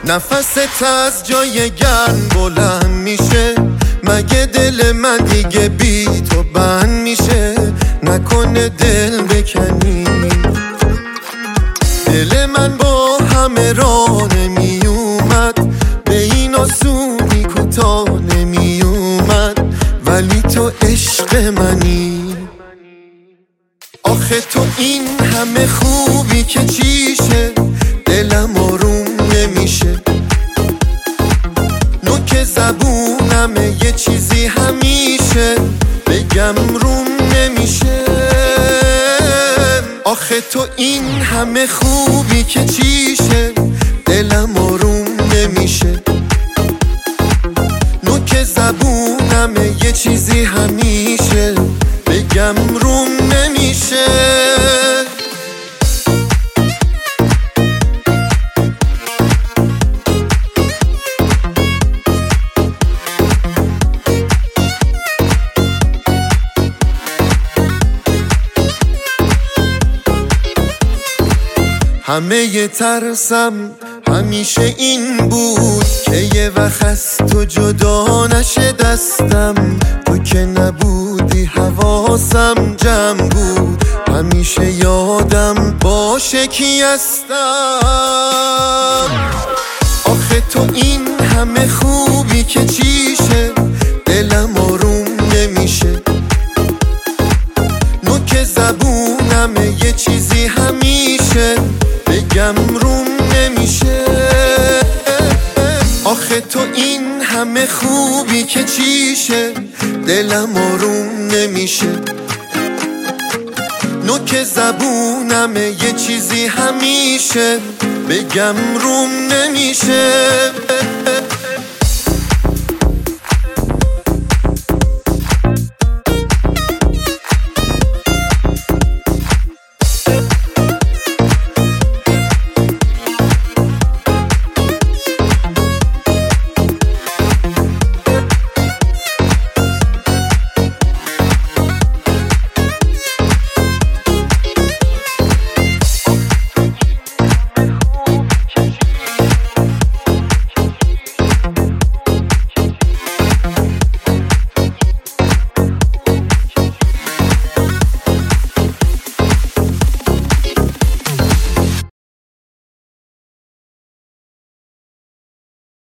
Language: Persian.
نفست از جای گرم بلند میشه، مگه دل من دیگه بی تو بند میشه؟ نکنه دل بکنی، دل من با همه راه نمی اومد، به این آسونی کوتاه نمی اومد، ولی تو عشق منی. آخه تو این همه خوبی که چیشه، دلم آروم نمیشه، نوک زبونمه یه چیزی همیشه بگم روم نمیشه. آخه تو این همه خوبی که چیشه، دلم آروم نمیشه، نوک زبونمه یه چیزی همیشه بگم روم نمیشه. همه ی ترسم همیشه این بود که یه وقت از تو جدا نشه دستم، تو که نبودی حواسم جمع بود، همیشه یادم باشه کی هستم. آخه تو این همه خوبی که چیشه، دلم آروم نمیشه، نوک زبونمه یه چیزی همیشه بگم روم نمیشه. آخه تو این همه خوبی که چیشه، دلم آروم نمیشه، نوک زبونمه یه چیزی همیشه بگم روم نمیشه.